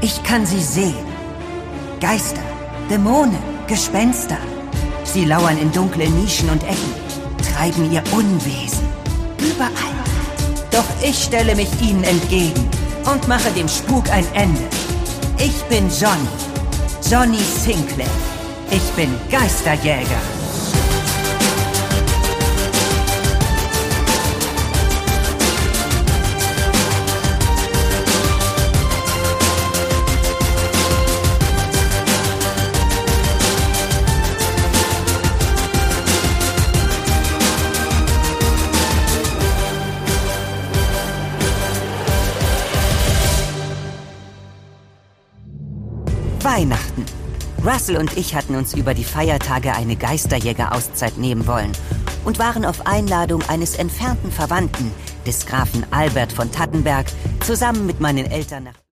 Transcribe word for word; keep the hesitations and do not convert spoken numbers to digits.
Ich kann sie sehen. Geister, Dämonen, Gespenster. Sie lauern in dunklen Nischen und Ecken, treiben ihr Unwesen. Überall. Doch ich stelle mich ihnen entgegen und mache dem Spuk ein Ende. Ich bin Johnny. Johnny Sinclair. Ich bin Geisterjäger. Weihnachten. Russell und ich hatten uns über die Feiertage eine Geisterjäger-Auszeit nehmen wollen und waren auf Einladung eines entfernten Verwandten, des Grafen Albert von Tattenberg, zusammen mit meinen Eltern nach